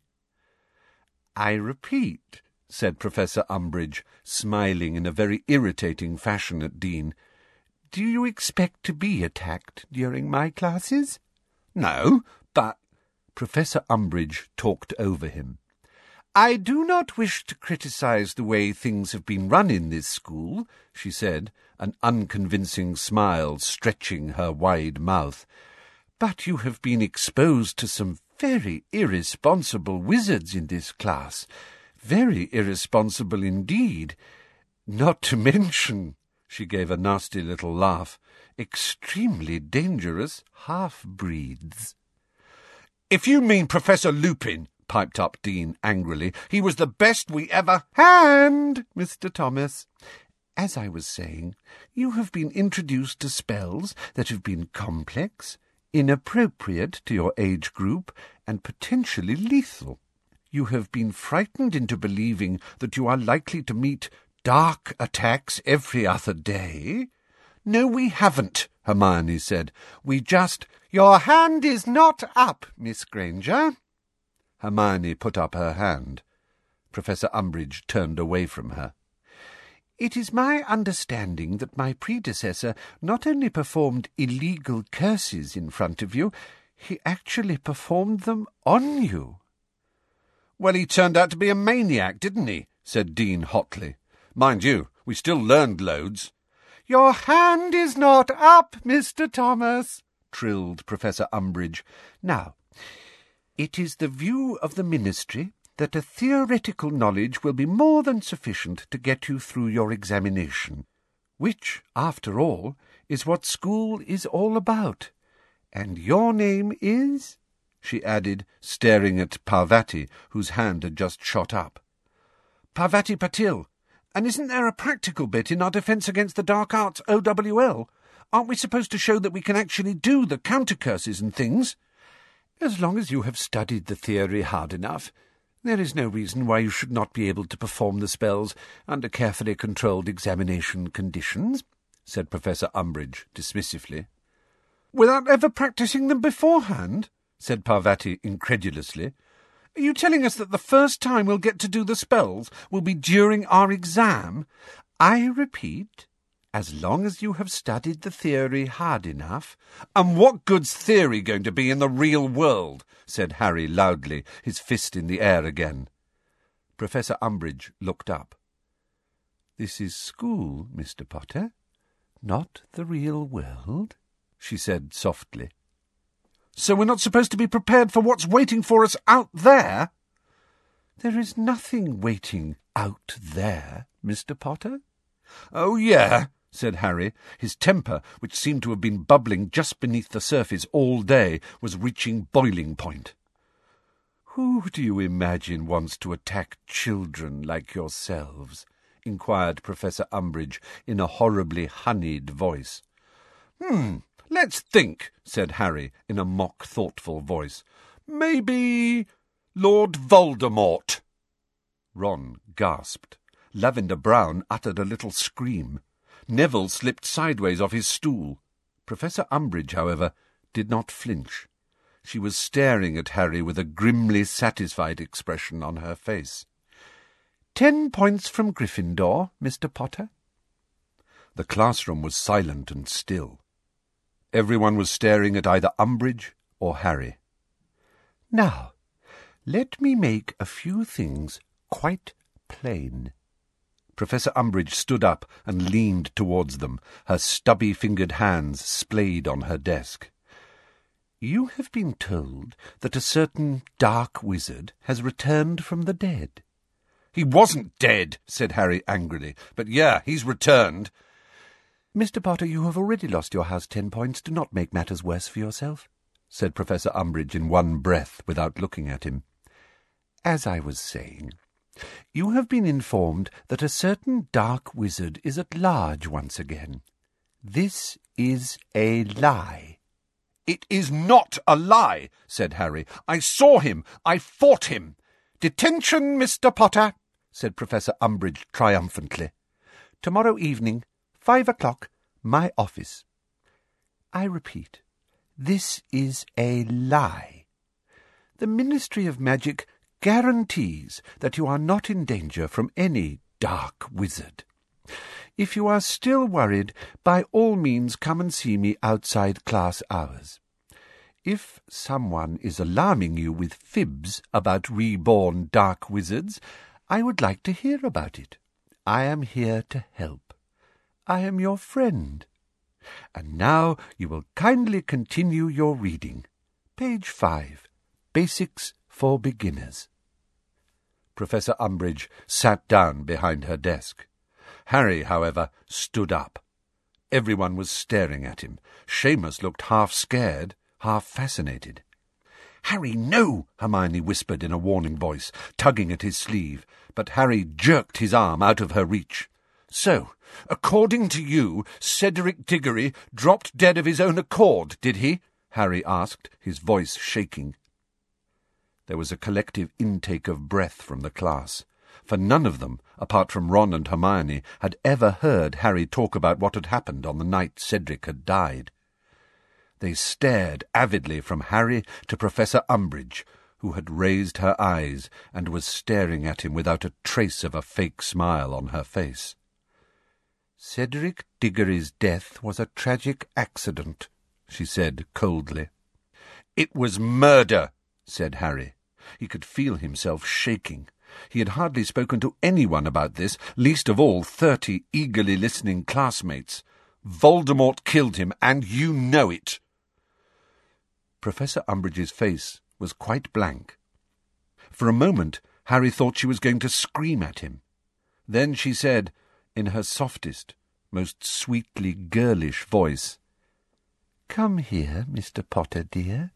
"I repeat," said Professor Umbridge, smiling in a very irritating fashion at Dean, "do you expect to be attacked during my classes?" "No, but—" Professor Umbridge talked over him. "I do not wish to criticize the way things have been run in this school," she said, an unconvincing smile stretching her wide mouth, "but you have been exposed to some very irresponsible wizards in this class. Very irresponsible indeed. Not to mention," she gave a nasty little laugh, "extremely dangerous half-breeds." "If you mean Professor Lupin," piped up Dean angrily. "He was the best we ever—" "Hand, Mister Thomas. As I was saying, you have been introduced to spells that have been complex, inappropriate to your age group, and potentially lethal. You have been frightened into believing that you are likely to meet dark attacks every other day." "No, we haven't," Hermione said. "We just—" "Your hand is not up, Miss Granger." Hermione put up her hand. Professor Umbridge turned away from her. "It is my understanding that my predecessor not only performed illegal curses in front of you, he actually performed them on you." "Well, he turned out to be a maniac, didn't he?" said Dean hotly. "Mind you, we still learned loads." "Your hand is not up, Mister Thomas," trilled Professor Umbridge. "Now, it is the view of the Ministry that a theoretical knowledge will be more than sufficient to get you through your examination, which, after all, is what school is all about. And your name is—" she added, staring at Parvati, whose hand had just shot up. "Parvati Patil. And isn't there a practical bit in our Defence Against the Dark Arts O W L? Aren't we supposed to show that we can actually do the counter-curses and things?" "As long as you have studied the theory hard enough, there is no reason why you should not be able to perform the spells under carefully controlled examination conditions," said Professor Umbridge dismissively. "Without ever practising them beforehand?" said Parvati incredulously. "Are you telling us that the first time we'll get to do the spells will be during our exam?" "I repeat, as long as you have studied the theory hard enough." "And what good's theory going to be in the real world?" said Harry loudly, his fist in the air again. Professor Umbridge looked up. "This is school, Mister Potter, not the real world," she said softly. "So we're not supposed to be prepared for what's waiting for us out there?" "There is nothing waiting out there, Mister Potter." "Oh, yeah," said Harry. His temper, which seemed to have been bubbling just beneath the surface all day, was reaching boiling point. "Who do you imagine wants to attack children like yourselves?" inquired Professor Umbridge in a horribly honeyed voice. "Hmm, let's think," said Harry in a mock thoughtful voice. "Maybe Lord Voldemort." Ron gasped. Lavender Brown uttered a little scream. Neville slipped sideways off his stool. Professor Umbridge, however, did not flinch. She was staring at Harry with a grimly satisfied expression on her face. "Ten points from Gryffindor, Mister Potter." The classroom was silent and still. Everyone was staring at either Umbridge or Harry. "Now, let me make a few things quite plain." Professor Umbridge stood up and leaned towards them, her stubby-fingered hands splayed on her desk. "You have been told that a certain dark wizard has returned from the dead." "He wasn't dead," said Harry angrily. "But yeah, he's returned." "Mister Potter, you have already lost your house ten points. Do not make matters worse for yourself," said Professor Umbridge in one breath without looking at him. "As I was saying, you have been informed that a certain dark wizard is at large once again. This is a lie." "It is not a lie," said Harry. "I saw him. I fought him." "Detention, Mister Potter," said Professor Umbridge triumphantly. "Tomorrow evening, five o'clock, my office." "I repeat, this is a lie. The Ministry of Magic guarantees that you are not in danger from any dark wizard. If you are still worried, by all means come and see me outside class hours. If someone is alarming you with fibs about reborn dark wizards, I would like to hear about it. I am here to help. I am your friend. And now you will kindly continue your reading. Page five, Basics for Beginners." Professor Umbridge sat down behind her desk. Harry, however, stood up. Everyone was staring at him. Seamus looked half scared, half fascinated. "Harry, no!" Hermione whispered in a warning voice, tugging at his sleeve, but Harry jerked his arm out of her reach. "So, according to you, Cedric Diggory dropped dead of his own accord, did he?" Harry asked, his voice shaking. There was a collective intake of breath from the class, for none of them, apart from Ron and Hermione, had ever heard Harry talk about what had happened on the night Cedric had died. They stared avidly from Harry to Professor Umbridge, who had raised her eyes and was staring at him without a trace of a fake smile on her face. "Cedric Diggory's death was a tragic accident," she said coldly. "It was murder," said Harry. He could feel himself shaking. He had hardly spoken to anyone about this, least of all thirty eagerly listening classmates. "Voldemort killed him, and you know it." Professor Umbridge's face was quite blank. For a moment Harry thought she was going to scream at him. Then she said, in her softest, most sweetly girlish voice, "Come here, Mister Potter, dear."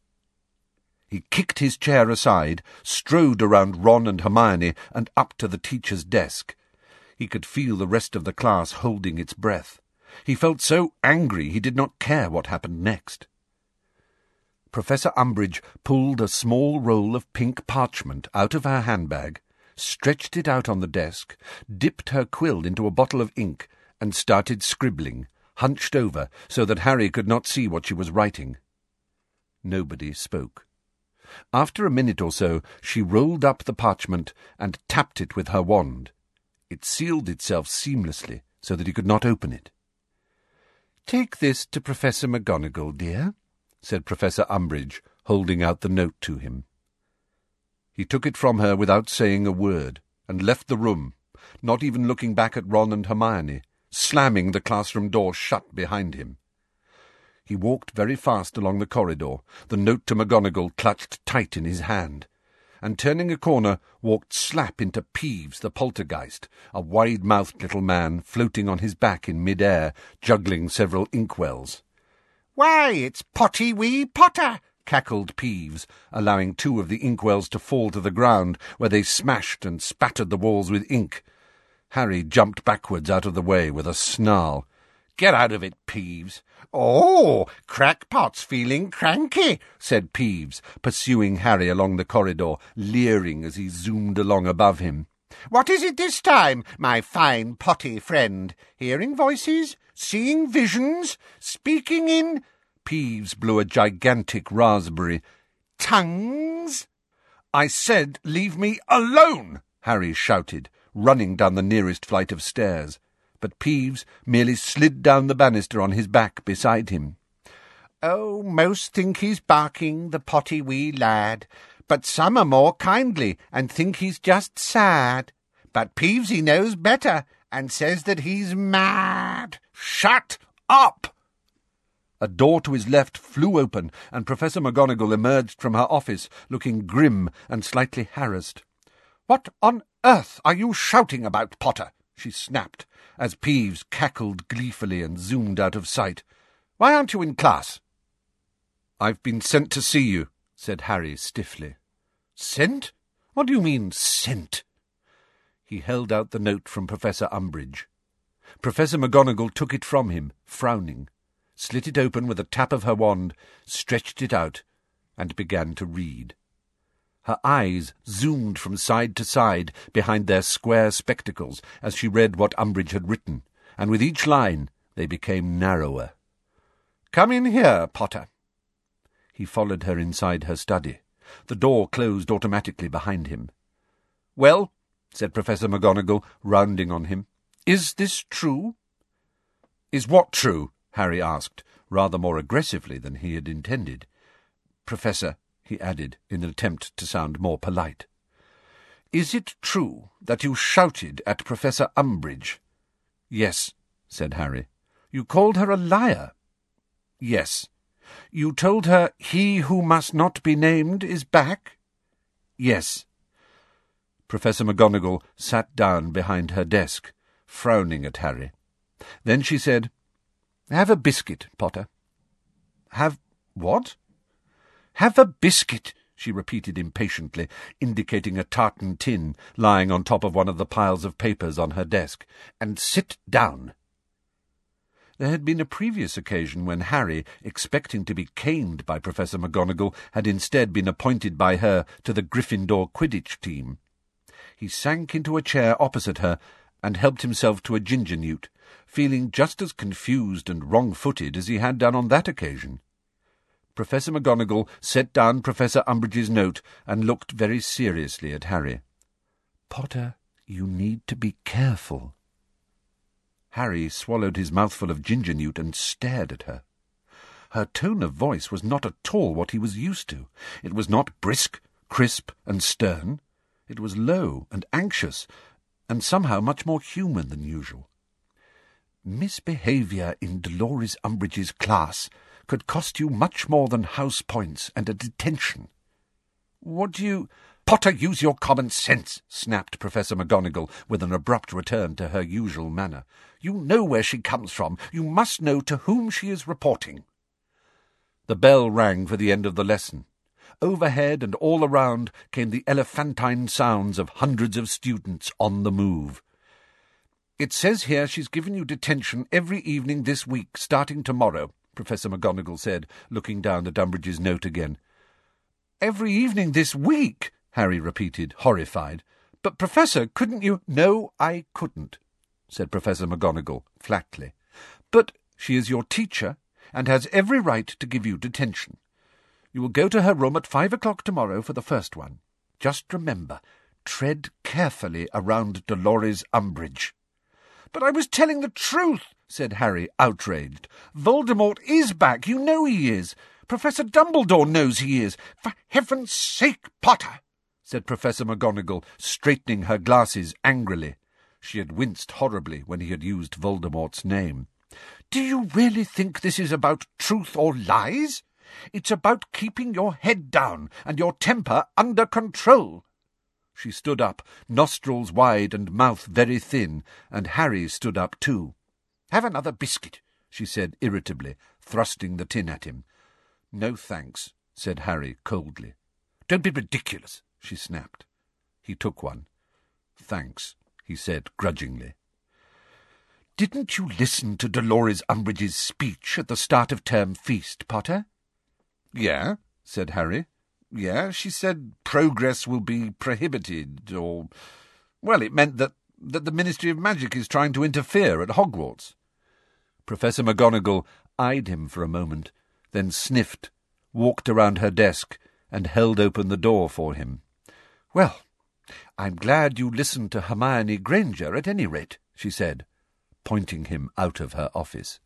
He kicked his chair aside, strode around Ron and Hermione and up to the teacher's desk. He could feel the rest of the class holding its breath. He felt so angry he did not care what happened next. Professor Umbridge pulled a small roll of pink parchment out of her handbag, stretched it out on the desk, dipped her quill into a bottle of ink, and started scribbling, hunched over so that Harry could not see what she was writing. Nobody spoke. After a minute or so, she rolled up the parchment and tapped it with her wand. It sealed itself seamlessly so that he could not open it. "Take this to Professor McGonagall, dear," said Professor Umbridge, holding out the note to him. He took it from her without saying a word, and left the room, not even looking back at Ron and Hermione, slamming the classroom door shut behind him. He walked very fast along the corridor, the note to McGonagall clutched tight in his hand, and turning a corner walked slap into Peeves the poltergeist, a wide-mouthed little man floating on his back in mid-air, juggling several inkwells. "Why, it's Potty Wee Potter!" cackled Peeves, allowing two of the inkwells to fall to the ground, where they smashed and spattered the walls with ink. Harry jumped backwards out of the way with a snarl. "Get out of it, Peeves." "Oh, Crackpot's feeling cranky," said Peeves, pursuing Harry along the corridor, leering as he zoomed along above him. "What is it this time, my fine potty friend? Hearing voices? Seeing visions? Speaking in—" Peeves blew a gigantic raspberry. "Tongues?" "I said leave me alone!" Harry shouted, running down the nearest flight of stairs. But Peeves merely slid down the banister on his back beside him. "Oh, most think he's barking, the potty wee lad, but some are more kindly and think he's just sad. But Peevesy knows better and says that he's mad." "Shut up!" A door to his left flew open, and Professor McGonagall emerged from her office, looking grim and slightly harassed. "What on earth are you shouting about, Potter?" she snapped, as Peeves cackled gleefully and zoomed out of sight. "Why aren't you in class?" "I've been sent to see you," said Harry stiffly. "Sent? What do you mean, sent?" He held out the note from Professor Umbridge. Professor McGonagall took it from him, frowning, slit it open with a tap of her wand, stretched it out, and began to read. Her eyes zoomed from side to side behind their square spectacles as she read what Umbridge had written, and with each line they became narrower. "Come in here, Potter." He followed her inside her study. The door closed automatically behind him. "Well," said Professor McGonagall, rounding on him, "is this true?" "Is what true?" Harry asked, rather more aggressively than he had intended. "Professor," he added, in an attempt to sound more polite, "is it true that you shouted at Professor Umbridge?" "Yes," said Harry. "You called her a liar?" "Yes." "You told her he who must not be named is back?" "Yes." Professor McGonagall sat down behind her desk, frowning at Harry. Then she said, "Have a biscuit, Potter." "Have what?" Have a biscuit, she repeated impatiently, indicating a tartan tin lying on top of one of the piles of papers on her desk, and sit down. There had been a previous occasion when Harry, expecting to be caned by Professor McGonagall, had instead been appointed by her to the Gryffindor Quidditch team. He sank into a chair opposite her and helped himself to a ginger newt, feeling just as confused and wrong-footed as he had done on that occasion. Professor McGonagall set down Professor Umbridge's note and looked very seriously at Harry. "Potter, you need to be careful." Harry swallowed his mouthful of ginger newt and stared at her. Her tone of voice was not at all what he was used to. It was not brisk, crisp, and stern. It was low and anxious, and somehow much more human than usual. Misbehaviour in Dolores Umbridge's class could cost you much more than house points and a detention. What do you— Potter, use your common sense, snapped Professor McGonagall with an abrupt return to her usual manner. You know where she comes from. You must know to whom she is reporting. The bell rang for the end of the lesson. Overhead and all around came the elephantine sounds of hundreds of students on the move. "It says here she's given you detention every evening this week, starting tomorrow," Professor McGonagall said, looking down at Umbridge's note again. "Every evening this week?" Harry repeated, horrified. "But, Professor, couldn't you—" "No, I couldn't," said Professor McGonagall, flatly. "But she is your teacher, and has every right to give you detention. You will go to her room at five o'clock tomorrow for the first one. Just remember, tread carefully around Dolores Umbridge." "But I was telling the truth," said Harry, outraged. "Voldemort is back. You know he is. Professor Dumbledore knows he is. For heaven's sake, Potter!" said Professor McGonagall, straightening her glasses angrily. She had winced horribly when he had used Voldemort's name. "Do you really think this is about truth or lies? It's about keeping your head down and your temper under control." She stood up, nostrils wide and mouth very thin, and Harry stood up too. "Have another biscuit," she said irritably, thrusting the tin at him. "No thanks," said Harry coldly. "Don't be ridiculous," she snapped. He took one. "Thanks," he said grudgingly. "Didn't you listen to Dolores Umbridge's speech at the start of term feast, Potter?" "Yeah," said Harry. "Yeah, she said progress will be prohibited, or— well, it meant that, that the Ministry of Magic is trying to interfere at Hogwarts." Professor McGonagall eyed him for a moment, then sniffed, walked around her desk, and held open the door for him. "Well, I'm glad you listened to Hermione Granger at any rate," she said, pointing him out of her office.